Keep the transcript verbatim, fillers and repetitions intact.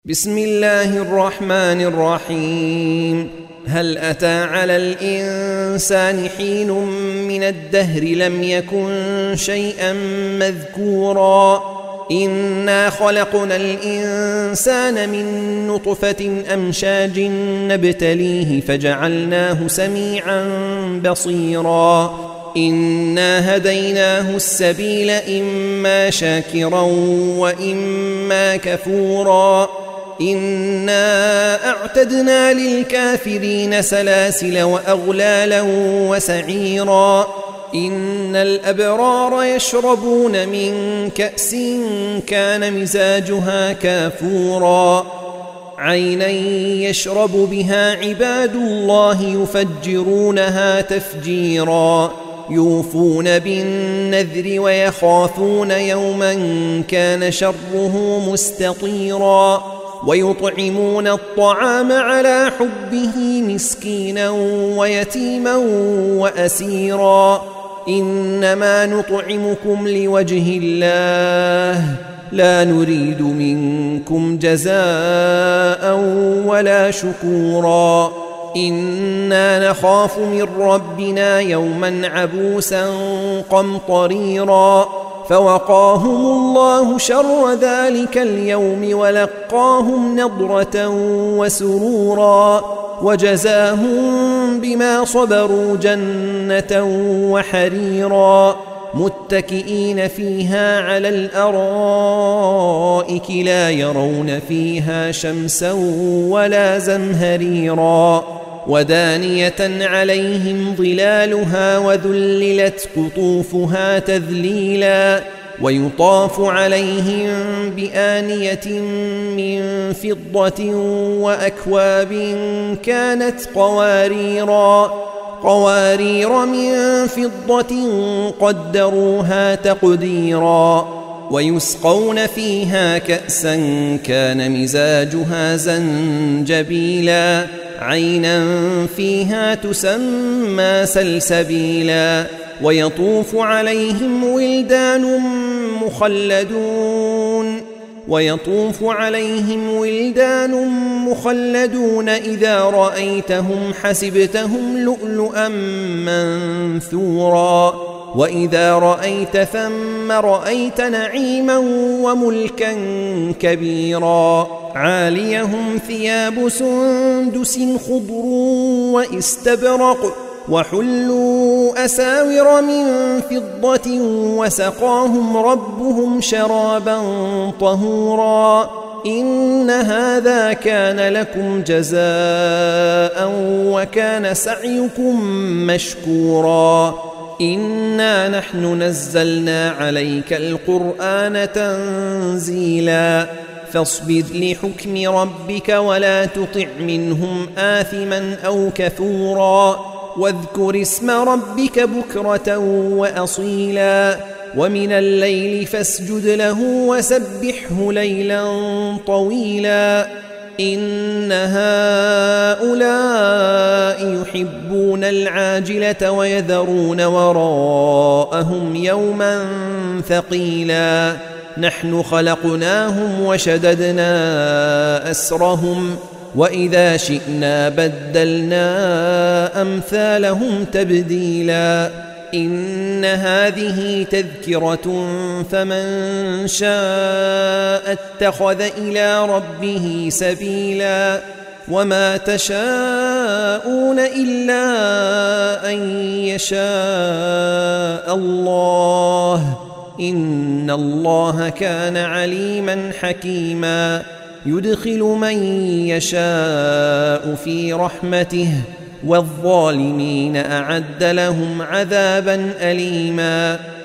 بسم الله الرحمن الرحيم. هل أتى على الإنسان حين من الدهر لم يكن شيئا مذكورا إنا خلقنا الإنسان من نطفة أمشاج نبتليه فجعلناه سميعا بصيرا إنا هديناه السبيل إما شاكرا وإما كفورا إنا أعتدنا للكافرين سلاسل وأغلالا وسعيرا إن الأبرار يشربون من كأس كان مزاجها كافورا عينا يشرب بها عباد الله يفجرونها تفجيرا يوفون بالنذر ويخافون يوما كان شره مستطيرا ويطعمون الطعام على حبه مسكينا ويتيما وأسيرا إنما نطعمكم لوجه الله لا نريد منكم جزاء ولا شكورا إنا نخاف من ربنا يوما عبوسا قمطريرا فوقاهم الله شر ذلك اليوم ولقاهم نضرة وسرورا وجزاهم بما صبروا جنة وحريرا متكئين فيها على الأرائك لا يرون فيها شمسا ولا زمهريرا ودانية عليهم ظلالها وذللت قطوفها تذليلا ويطاف عليهم بآنية من فضة وأكواب كانت قواريرا قوارير من فضة قدروها تقديرا ويسقون فيها كأسا كان مزاجها زنجبيلا عينا فيها تسمى سلسبيلا ويطوف عليهم ولدان مخلدون ويطوف عليهم ولدان مخلدون إذا رأيتهم حسبتهم لؤلؤا منثورا وإذا رأيت ثم رأيت نعيما وملكا كبيرا عاليهم ثياب سندس خضر واستبرق وحلوا أساور من فضة وسقاهم ربهم شرابا طهورا إن هذا كان لكم جزاء وكان سعيكم مشكورا إنا نحن نزلنا عليك القرآن تنزيلا فاصبر لحكم ربك ولا تطع منهم آثما أو كفورا واذكر اسم ربك بكرة وأصيلا ومن الليل فاسجد له وسبحه ليلا طويلا إن هؤلاء يحبون العاجلة ويذرون وراءهم يوما ثقيلا نحن خلقناهم وشددنا أسرهم وإذا شئنا بدلنا أمثالهم تبديلا إن هذه تذكرة فمن شاء اتخذ إلى ربه سبيلا وما تشاءون إلا أن يشاء الله إن الله كان عليما حكيما يدخل من يشاء في رحمته والظالمين أعد لهم عذابا أليما